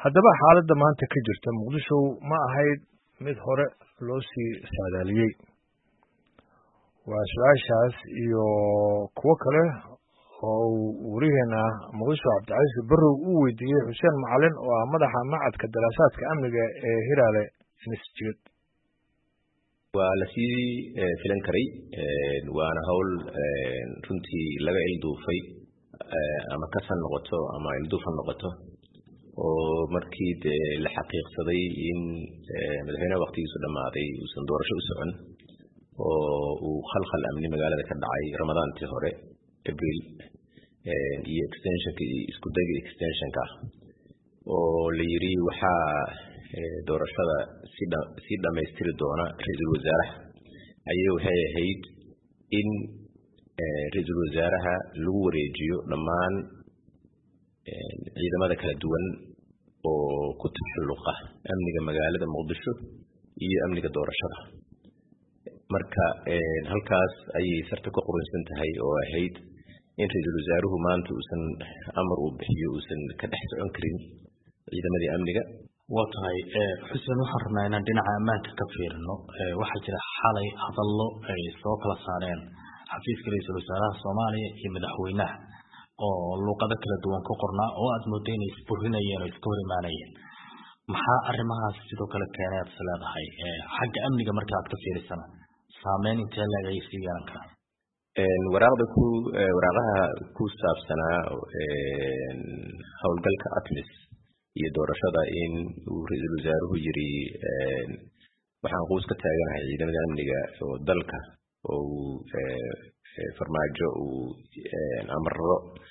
haddaba xaaladda maanta ka jirta muqdisho ma ahayd mid hore loo sii saadaaliyey. waa su-aashaas iyo kuwo kale oo wariyaheena muqdisho cabdicasiis barrow uu weydiiyey xuseen macalin oo ah madaxa macadka daraasaadka amniga ee Hiraale Institute. waa la sii filan karay waana hawl runtii laga ilduufay ama ka san noqoto ama ilduufan noqoto oo markii la xaqiiqsaday in madaxweynaha waqtigiisu dhamaaday uusan doorasho u socon oo uu khalkhal amni magaalada ka dhacay ramadaantii hore April iyo extensionka isku dayga extensionka oo la yiri waxa doorashada si dhameystiri doona ra'iisul wasaaraha ayay waxay ahayd in ra'iisul wasaaraha lagu wareejiyo dhammaan ciidamada kala duwan oo ku taxalluqa amniga magaalada Muqdisho iyo amniga doorashada. marka halkaas ayay sarta ku qoransan tahay oo ahayd in ra'iisul wasaaruhu maanta uusan amar u bixiyo uusan ka dhex socon karin ciidamadii amniga. waa tahay xuseen waxaan rabnaa inaan dhinaca ammaanka ka fiirino. waxaa jira xalay hadallo ay soo kala saareen xafiiska ra'iisul wasaaraha Soomaaliya iyo madaxweynaha oo luqado kala duwan ku qornaa oo aad mooday inay isburinayeen oo iska hor imaanayeen. maxaa arrimahaas sidoo kale keenay aad leedahay xagga amniga marka aad ka fiirisana saameyn intee leeg ay sii yeelan karaan? waraaqaha ku saabsanaa howlgalka ATMIS iyo doorashada in uu ra'iisul wasaaruhu yiri waxaan qoys ka taaganahay ciidamada amniga oo dalka oo farmaajo uu amarro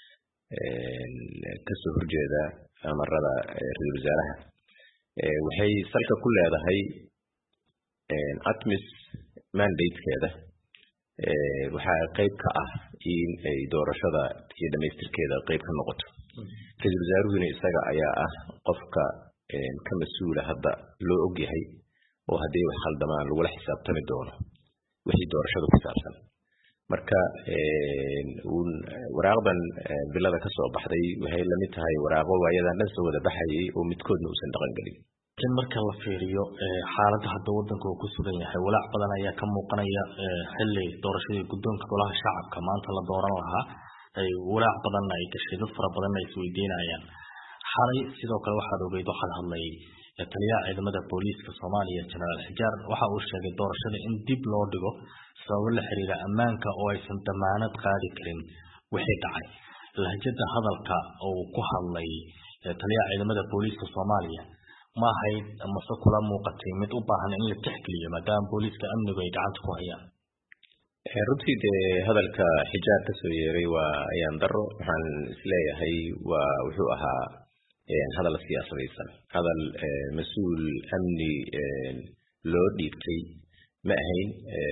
ka soo horjeeda amarrada ra'iisul wasaaraha waxay salka ku leedahay ATMIS mandate-keeda waxaa qayb ka ah in ay doorashada iyo dhamaystirkeeda qayb ka noqoto. ra'iisul wasaaruhuna isaga ayaa ah qofka ka mas'uula hadda loo og yahay oo haddii wax khaldamaan lagula xisaabtami doono wixii doorashada ku saabsan. marka waraaqdan bilada ka soo baxday waxay la mid tahay waraaqo waayadan dhan soo wada baxayay oo midkoodna uusan dhaqan gelin. marka la fiiriyo xaaladda hadda waddanka uu ku sugan yahay walaac badan ayaa ka muuqanaya xilli doorashadii guddoonka golaha shacabka maanta la dooran lahaa ay walaac badan ay gashay dad fara badan ay isweydiinayaan. xalay sidoo kale waxaad ogeyd waxaad hadlay taliyaha ciidamada booliiska Soomaaliya Generaal Xijaar waxa uu sheegay doorashada in dib loo dhigo sababo la xiriira ammaanka oo aysan damaanad qaadi karin wixii dhacay. lahjada hadalka oo ku hadlay taliyaha ciidamada booliiska Soomaaliya ma ahayd mase kula muuqatay mid u baahan in la tixgeliyo maadaama booliiska amnigu ay gacanta ku hayaan? runtii hadalka Xijaar ka soo yeeray waa ayaan daro. waxaan isleeyahay waa wuxuu ahaa hadal siyaasadaysan, hadal mas'uul amni loo dhiibtay ma ahayn.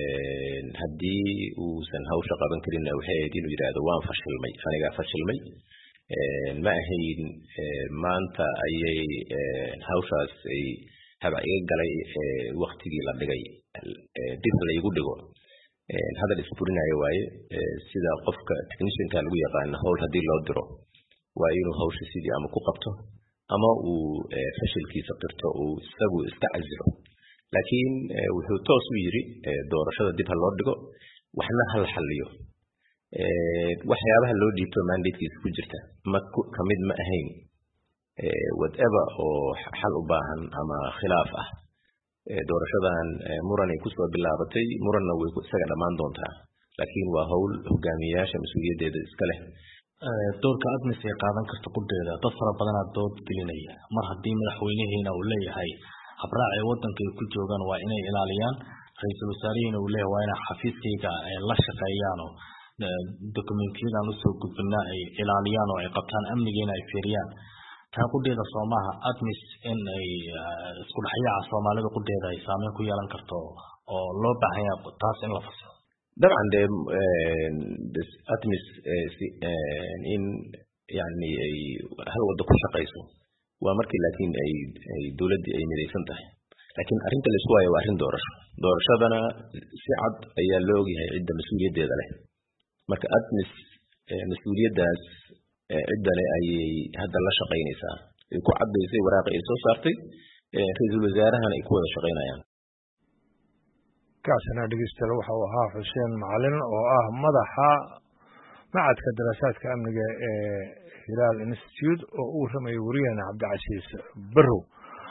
haddii uusan hawsha qaban karin waxay ahayd inuu yiraahdo waan fashilmay, aniga fashilmay. ma ahayn maanta ayay hawshaas ay haba iga galay waqtigii la dhigay dib la igu dhigo. hadal isburinayo waaye. sida qofka technicianka lagu yaqaan hawl hadii loo diro waa inuu hawsha sidii ama ku qabto ama uu fashilkiisa qirto uu isagu iska casilo. laakiin wuxuu toos u yiri doorashada dib loo dhigo waxna hal xalliyo. waxyaabaha loo dhiibto mandate-kiisa ku jirta kamid ma ahayn whatever oo xal u baahan ama khilaaf ah. doorashadan muran ay ku soo bilaabatay, muranna way isaga dhamaan doontaa, laakiin waa hawl hogaamiyayaasha mas'uuliyadeeda iska leh. doorka ATMIS ay qaadan karto qudeeda dad fara badan aad dood gelinaya mar haddii madaxweynaheena uu leeyahay habraac ay waddanka ku joogaan waa inay ilaaliyaan, ra'iisul wasaarihiina uu leeyahay waa inay xafiiskayga la shaqeeyaan oo dokumentiyadan u soo gudbinaa ay ilaaliyaan oo ay qabtaan amnigeena ay fiiriyaan. taa qudeeda Soomaha ATMIS in ay isku dhaxyaaca Soomaalida qudeeda ay saameyn ku yeelan karto oo loo baahan yahay taas in la fasiro. dabcan ATMIS in yani ay hal wada ku shaqeyso waa markii laakiin ay dawladda ay midaysan tahay. laakiin arrinta la isku waayo waa arrin doorashadana si cad ayaa loo ogyahay cidda mas'uuliyadeeda leh. marka ATMIS mas'uuliyadaas ciddale ayay hadda la shaqeynaysaa ku cadaysay waraaq ay soo saartay ra'iisul wasaarahana ay ku wada shaqeynayaan kaasina dhegeystayaal waxa uu ahaa xuseen macalin oo ah madaxa macadka daraasaadka amniga ee Hilaal Institute oo uu rameeyay wariyahana Cabdicasiis Barrow